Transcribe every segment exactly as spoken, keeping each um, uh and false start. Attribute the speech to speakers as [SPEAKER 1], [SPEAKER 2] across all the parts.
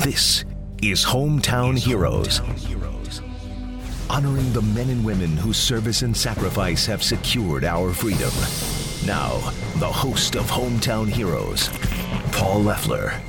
[SPEAKER 1] This is Hometown Heroes. Honoring the men and women whose service and sacrifice have secured our freedom. Now, the host of Hometown Heroes, Paul Leffler.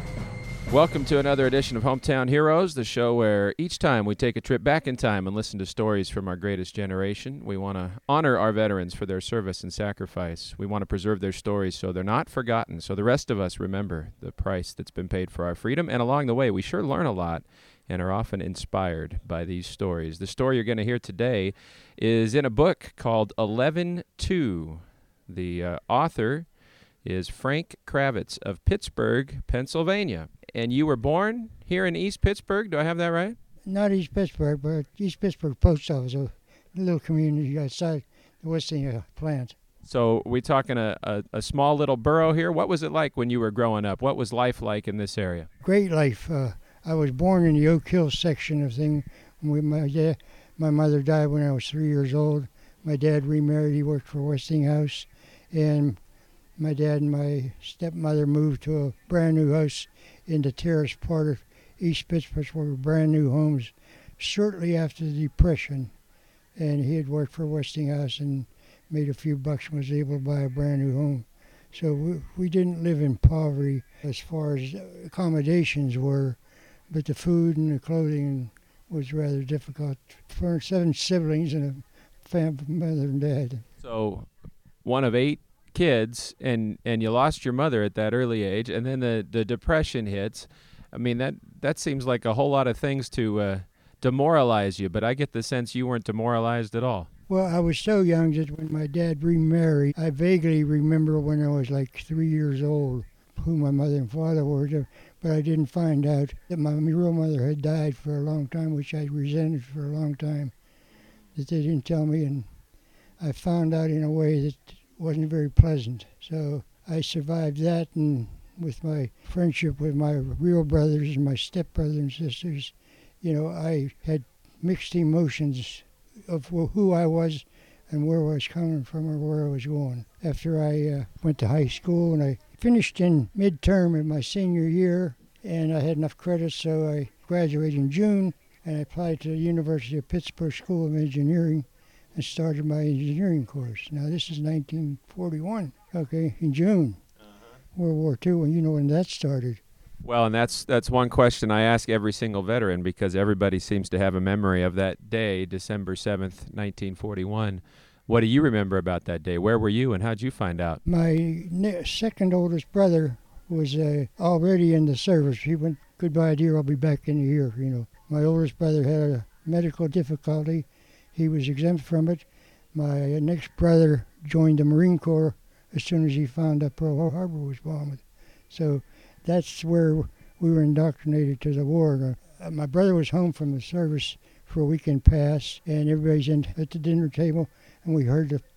[SPEAKER 2] Welcome to another edition of Hometown Heroes, the show where each time we take a trip back in time and listen to stories from our greatest generation. We want to honor our veterans for their service and sacrifice. We want to preserve their stories so they're not forgotten, so the rest of us remember the price that's been paid for our freedom. And along the way, we sure learn a lot and are often inspired by these stories. The story you're going to hear today is in a book called eleven two. The uh, author is Frank Kravitz of Pittsburgh, Pennsylvania. And you were born here in East Pittsburgh, do I have that right?
[SPEAKER 3] Not East Pittsburgh, but East Pittsburgh Post Office, a little community outside the Westinghouse plant.
[SPEAKER 2] So we talking a, a, a small little borough here. What was it like when you were growing up? What was life like in this area?
[SPEAKER 3] Great life. Uh, I was born in the Oak Hill section of things. My dad, my mother died when I was three years old. My dad remarried. He worked for Westinghouse. And my dad and my stepmother moved to a brand new house in the terrace part of East Pittsburgh, where brand new homes shortly after the Depression. And he had worked for Westinghouse and made a few bucks and was able to buy a brand new home. So we, we didn't live in poverty as far as accommodations were, but the food and the clothing was rather difficult for seven siblings and a family, mother and dad.
[SPEAKER 2] So one of eight kids, and and you lost your mother at that early age, and then the the depression hits. I mean, that that seems like a whole lot of things to uh, demoralize you, but I get the sense you weren't demoralized at all.
[SPEAKER 3] Well, I was so young that when my dad remarried, I vaguely remember when I was like three years old who my mother and father were, but I didn't find out that my real mother had died for a long time, which I resented for a long time, that they didn't tell me, and I found out in a way that wasn't very pleasant. So I survived that, and with my friendship with my real brothers and my stepbrothers and sisters, you know, I had mixed emotions of who I was and where I was coming from or where I was going. After I uh, went to high school, and I finished in midterm in my senior year, and I had enough credits, so I graduated in June, and I applied to the University of Pittsburgh School of Engineering and started my engineering course. Now, this is nineteen forty-one, okay, in June, uh-huh. World War Two, and you know when that started.
[SPEAKER 2] Well, and that's that's one question I ask every single veteran, because everybody seems to have a memory of that day, December seventh, nineteen forty-one. What do you remember about that day? Where were you, and how'd you find out?
[SPEAKER 3] My ne- second oldest brother was uh, already in the service. He went, goodbye, dear, I'll be back in a year, you know. My oldest brother had a medical difficulty. He was exempt from it. My next brother joined the Marine Corps as soon as he found out Pearl Harbor was bombed. So that's where we were indoctrinated to the war. Uh, my brother was home from the service for a weekend pass, and everybody's in at the dinner table, and we heard the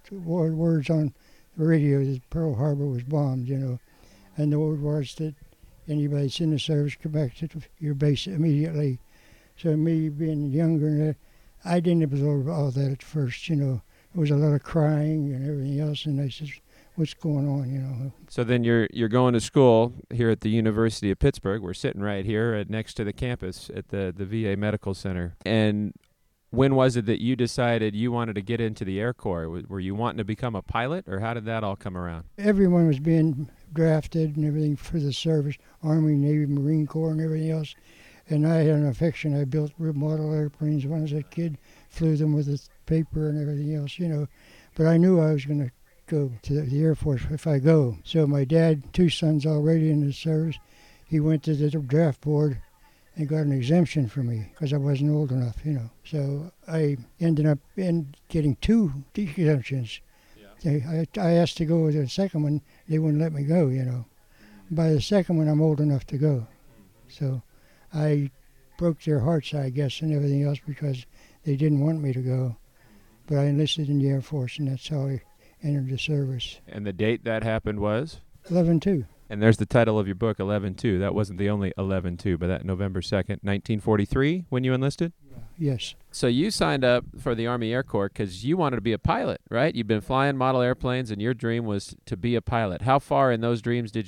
[SPEAKER 3] words on the radio that Pearl Harbor was bombed, you know. And the word was that anybody that's in the service, come back to your base immediately. So me being younger, I didn't absorb all that at first, you know. There was a lot of crying and everything else, and I said, what's going on, you know.
[SPEAKER 2] So then you're you're going to school here at the University of Pittsburgh. We're sitting right here at, next to the campus at the, the V A Medical Center. And when was it that you decided you wanted to get into the Air Corps? Were you wanting to become a pilot, or how did that all come around?
[SPEAKER 3] Everyone was being drafted and everything for the service, Army, Navy, Marine Corps, and everything else. And I had an affection. I built model airplanes when I was a kid, flew them with the paper and everything else, you know. But I knew I was going to go to the Air Force if I go. So my dad, two sons already in the service, he went to the draft board and got an exemption for me because I wasn't old enough, you know. So I ended up in getting two exemptions. Yeah. I, I asked to go with the second one. They wouldn't let me go, you know. By the second one, I'm old enough to go. So I broke their hearts, I guess, and everything else because they didn't want me to go. But I enlisted in the Air Force, and that's how I entered the service.
[SPEAKER 2] And the date that happened was?
[SPEAKER 3] eleven two.
[SPEAKER 2] And there's the title of your book, eleven two. That wasn't the only eleven two, but that November second, nineteen forty-three, when you enlisted?
[SPEAKER 3] Yes.
[SPEAKER 2] So you signed up for the Army Air Corps because you wanted to be a pilot, right? You've been flying model airplanes, and your dream was to be a pilot. How far in those dreams did you get?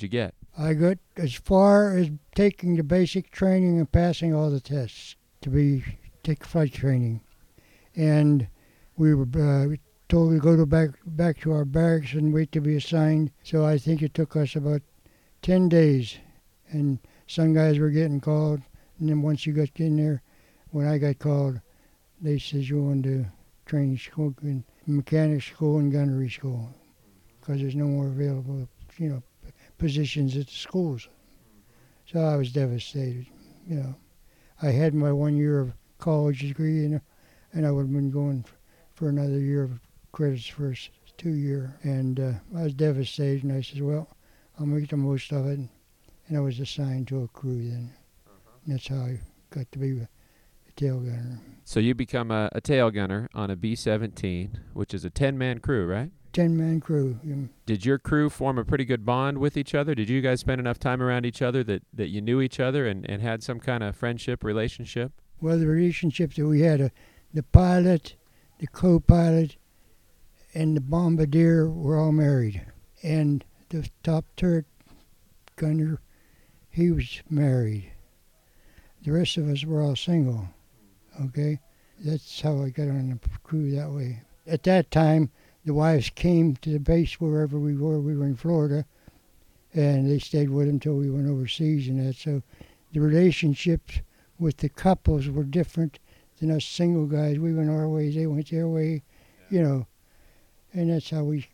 [SPEAKER 3] I got as far as taking the basic training and passing all the tests to be take flight training, and we were uh, told to go to back back to our barracks and wait to be assigned. So I think it took us about ten days, and some guys were getting called, and then once you got in there, when I got called, they said you went to training school, and mechanic school and gunnery school, because there's no more available, you know, positions at the schools. So I was devastated, you know. I had my one year of college degree, and, and I would have been going for, for another year of credits for two year. And uh, I was devastated, and I said, well, I'll make the most of it. And, and I was assigned to a crew then. Uh-huh. And that's how I got to be a, a tail gunner.
[SPEAKER 2] So you become a, a tail gunner on a B seventeen, which is a ten-man crew, right?
[SPEAKER 3] ten-man crew. Yeah.
[SPEAKER 2] Did your crew form a pretty good bond with each other? Did you guys spend enough time around each other that, that you knew each other and, and had some kind of friendship, relationship?
[SPEAKER 3] Well, the relationship that we had, uh, the pilot, the co-pilot, and the bombardier were all married. And the top turret gunner, he was married. The rest of us were all single, okay? That's how I got on the crew that way. At that time, the wives came to the base wherever we were. We were in Florida, and they stayed with them until we went overseas and that. So the relationships with the couples were different than us single guys. We went our way, they went their way, yeah. You know. And that's how we,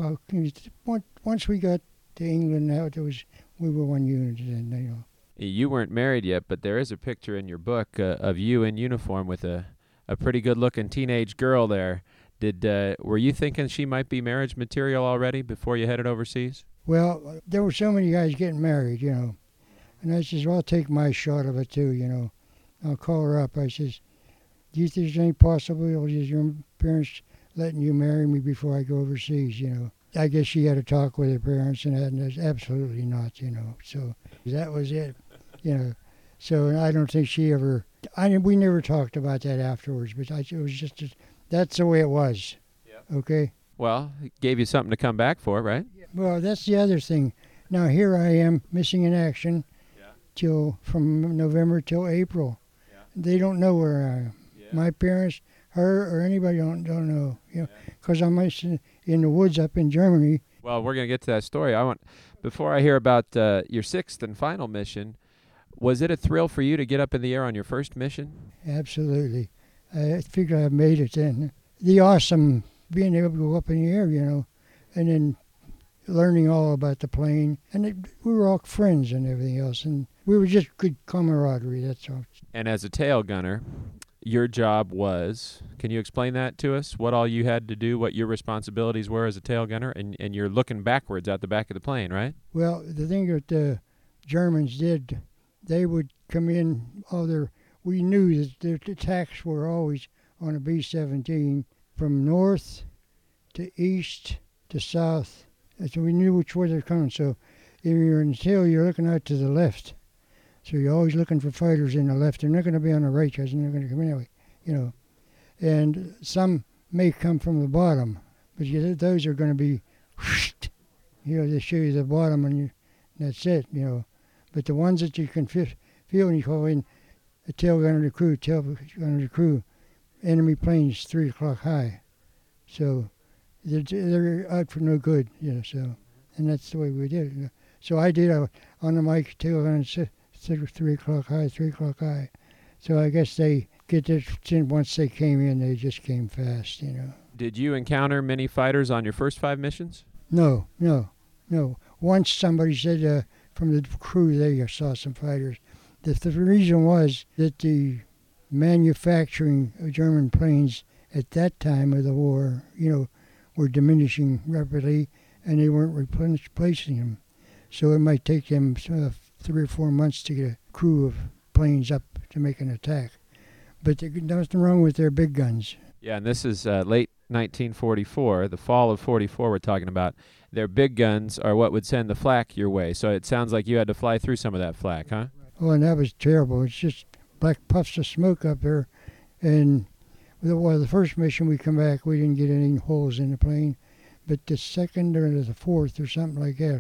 [SPEAKER 3] once we got to England, now it was, we were one unit, and you know.
[SPEAKER 2] You weren't married yet, but there is a picture in your book uh, of you in uniform with a, a pretty good-looking teenage girl there. Did uh, were you thinking she might be marriage material already before you headed overseas?
[SPEAKER 3] Well, there were so many guys getting married, you know. And I says, well, I'll take my shot of it too, you know. I'll call her up. I says, do you think there's any possibility of your parents letting you marry me before I go overseas, you know? I guess she had a talk with her parents and that, and that's absolutely not, you know. So that was it, you know. So I don't think she ever, I we never talked about that afterwards, but I, it was just, a, that's the way it was, yep. Okay?
[SPEAKER 2] Well, it gave you something to come back for, right?
[SPEAKER 3] Well, that's the other thing. Now here I am missing in action yeah. till from November till April. Yeah. They don't know where I am. Yeah. My parents, her, or anybody don't don't know. You know, because yeah. I'm in the woods up in Germany.
[SPEAKER 2] Well, we're gonna get to that story. I want before I hear about uh, your sixth and final mission. Was it a thrill for you to get up in the air on your first mission?
[SPEAKER 3] Absolutely. I figured I made it then. The awesome being able to go up in the air, you know, and then learning all about the plane. And it, we were all friends and everything else, and we were just good camaraderie, that's all.
[SPEAKER 2] And as a tail gunner, your job was, can you explain that to us, what all you had to do, what your responsibilities were as a tail gunner? And, and you're looking backwards out the back of the plane, right?
[SPEAKER 3] Well, the thing that the Germans did, they would come in, all their, we knew that their attacks were always on a B seventeen from north to east to south. And so we knew which way they're coming. So if you're in the tail, you're looking out to the left. So you're always looking for fighters in the left. They're not going to be on the right because they're not going to come in that way, you know. And some may come from the bottom, but you, those are going to be, you know, they show you the bottom and you, that's it, you know. But the ones that you can f- feel when you call in a tail gunner to crew, tail gunner to crew, enemy planes three o'clock high. So they're, they're out for no good, you know, so, and that's the way we did it. You know. So I did uh, on the mic, tail gunner, three o'clock high, three o'clock high. So I guess they get this, once they came in, they just came fast, you know.
[SPEAKER 2] Did you encounter many fighters on your first five missions?
[SPEAKER 3] No, no, no. Once somebody said, uh, from the crew they saw some fighters. The, the reason was that the manufacturing of German planes at that time of the war, you know, were diminishing rapidly, and they weren't replacing them. So it might take them uh, three or four months to get a crew of planes up to make an attack. But there's nothing wrong with their big guns.
[SPEAKER 2] Yeah, and this is uh, late nineteen forty-four, the fall of forty-four we're talking about. Their big guns are what would send the flak your way. So it sounds like you had to fly through some of that flak, huh?
[SPEAKER 3] Oh, and that was terrible. It's just black puffs of smoke up there. And well, the first mission we come back, we didn't get any holes in the plane. But the second or the fourth or something like that,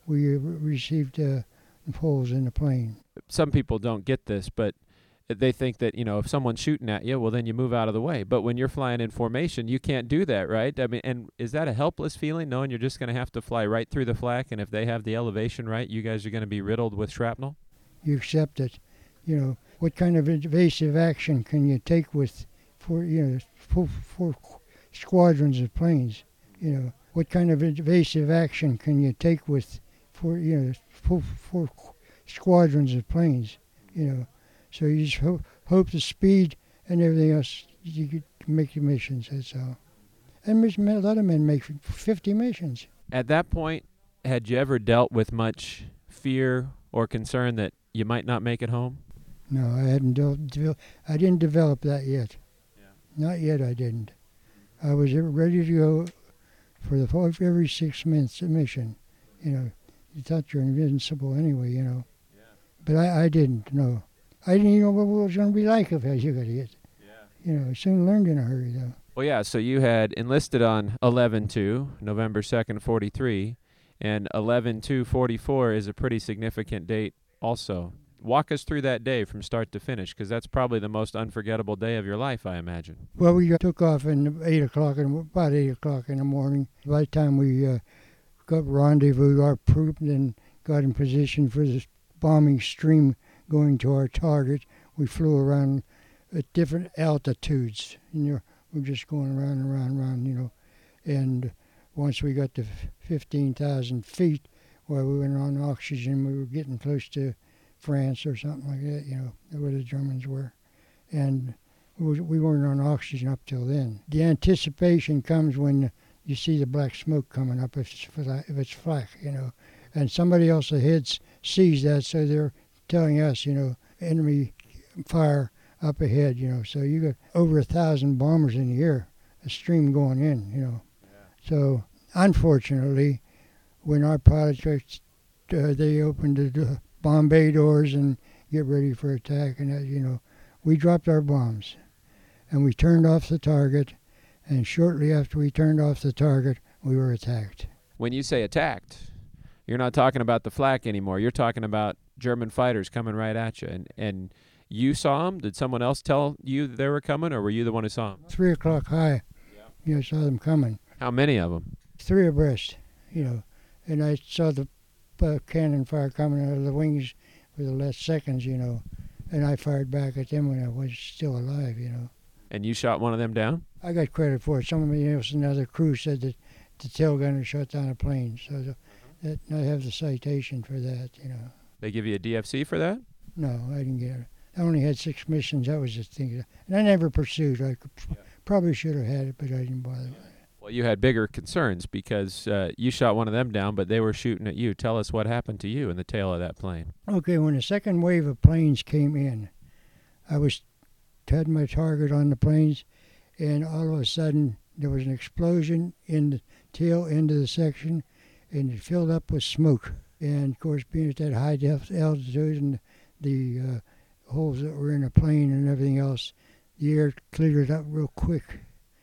[SPEAKER 3] we received uh, holes in the plane.
[SPEAKER 2] Some people don't get this, but they think that, you know, if someone's shooting at you, well, then you move out of the way. But when you're flying in formation, you can't do that, right? I mean, and is that a helpless feeling, knowing you're just going to have to fly right through the flak, and if they have the elevation right, you guys are going to be riddled with shrapnel?
[SPEAKER 3] You accept it. You know, what kind of evasive action can you take with four, you know, four, four squadrons of planes? You know, what kind of evasive action can you take with four, you know, four, four squadrons of planes? You know. So you just hope, hope the speed and everything else, you could make your missions, that's all. And a lot of men make fifty missions.
[SPEAKER 2] At that point, had you ever dealt with much fear or concern that you might not make it home?
[SPEAKER 3] No, I hadn't developed, I didn't develop that yet. Yeah. Not yet, I didn't. I was ready to go for the every six months mission. You know, you thought you're invincible anyway, you know. Yeah. But I, I didn't, no. I didn't even know what it was going to be like if I was going to get. Yeah. You know, I soon learned in a hurry, though.
[SPEAKER 2] Well, yeah, so you had enlisted on eleven two, November second, forty-three, and eleven two forty-four is a pretty significant date also. Walk us through that day from start to finish, because that's probably the most unforgettable day of your life, I imagine.
[SPEAKER 3] Well, we took off at eight o'clock, in, about eight o'clock in the morning. By the time we uh, got rendezvous, our troop, and got in position for the bombing stream going to our target, we flew around at different altitudes. You know, we're just going around and around and around, you know. And once we got to fifteen thousand feet, where we went on oxygen, we were getting close to France or something like that, you know, where the Germans were. And we weren't on oxygen up till then. The anticipation comes when you see the black smoke coming up if it's, if it's flak, you know. And somebody else ahead sees that, so they're telling us, you know, enemy fire up ahead, you know. So you got over a thousand bombers in the air, a stream going in, you know. Yeah. So unfortunately, when our pilots, uh, they opened the bomb bay doors and get ready for attack, and that, you know, we dropped our bombs, and we turned off the target, and shortly after we turned off the target, we were attacked.
[SPEAKER 2] When you say attacked, you're not talking about the flak anymore. You're talking about German fighters coming right at you. And, and you saw them? Did someone else tell you they were coming, or were you the one who saw them?
[SPEAKER 3] Three o'clock high. Yeah. You know, I saw them coming.
[SPEAKER 2] How many of them?
[SPEAKER 3] Three abreast, you know. And I saw the uh, cannon fire coming out of the wings for the last seconds, you know. And I fired back at them when I was still alive, you know.
[SPEAKER 2] And you shot one of them down?
[SPEAKER 3] I got credit for it. Somebody else in another crew said that the tail gunner shot down a plane. So the, that, I have the citation for that, you know.
[SPEAKER 2] They give you a D F C for that?
[SPEAKER 3] No, I didn't get it. I only had six missions. That was the thing. And I never pursued. I could, yeah. probably should have had it, but I didn't bother with it.
[SPEAKER 2] Well, you had bigger concerns because uh, you shot one of them down, but they were shooting at you. Tell us what happened to you in the tail of that plane.
[SPEAKER 3] Okay, when the second wave of planes came in, I was had my target on the planes, and all of a sudden there was an explosion in the tail end of the section, and it filled up with smoke. And, of course, being at that high depth altitude and the uh, holes that were in the plane and everything else, the air cleared up real quick.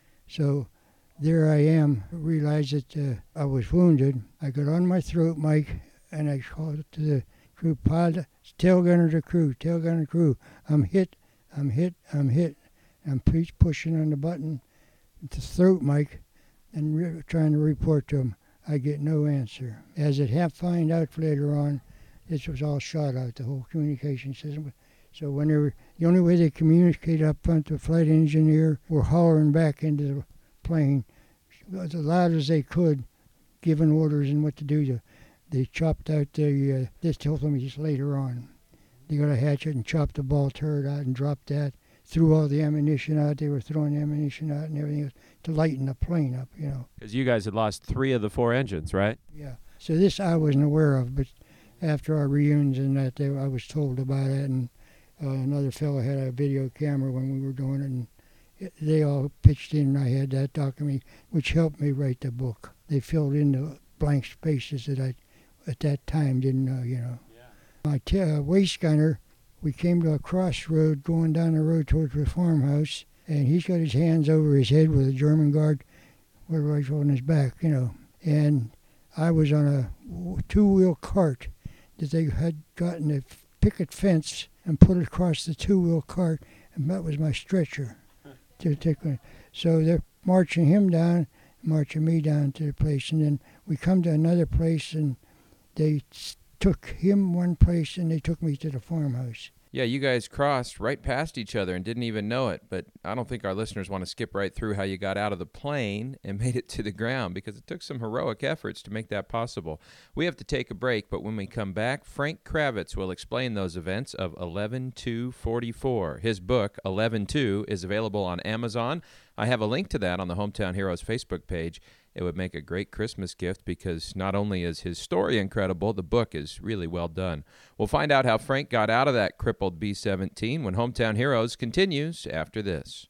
[SPEAKER 3] So there I am, realized that uh, I was wounded. I got on my throat mic, and I called to the crew, pilot, tail gunner to crew, tail gunner to crew, I'm hit, I'm hit, I'm hit. I'm pushing on the button, the throat mic, and re- trying to report to them. I get no answer. As it happened, find out later on, this was all shot out, the whole communication system. So when they were, the only way they communicated up front, the flight engineer were hollering back into the plane as loud as they could, giving orders and what to do. They chopped out the, uh, this told me just later on. They got a hatchet and chopped the ball turret out and dropped that, threw all the ammunition out. They were throwing ammunition out and everything else to lighten the plane up, you know.
[SPEAKER 2] Because you guys had lost three of the four engines, right?
[SPEAKER 3] Yeah. So this I wasn't aware of, but after our reunions and that, they, I was told about it, and uh, another fellow had a video camera when we were doing it, and it, they all pitched in, and I had that document, which helped me write the book. They filled in the blank spaces that I, at that time, didn't know, you know. Yeah. My t- uh, waist gunner, we came to a crossroad going down the road towards the farmhouse, and he's got his hands over his head with a German guard with a rifle on his back, you know. And I was on a two-wheel cart that they had gotten a picket fence and put it across the two-wheel cart, and that was my stretcher to take me. So they're marching him down, marching me down to the place, and then we come to another place, and they took him one place, and they took me to the farmhouse.
[SPEAKER 2] Yeah, you guys crossed right past each other and didn't even know it, but I don't think our listeners want to skip right through how you got out of the plane and made it to the ground, because it took some heroic efforts to make that possible. We have to take a break, but when we come back, Frank Kravitz will explain those events of eleven two forty-four. His book, eleven two, is available on Amazon. I have a link to that on the Hometown Heroes Facebook page. It would make a great Christmas gift because not only is his story incredible, the book is really well done. We'll find out how Frank got out of that crippled B seventeen when Hometown Heroes continues after this.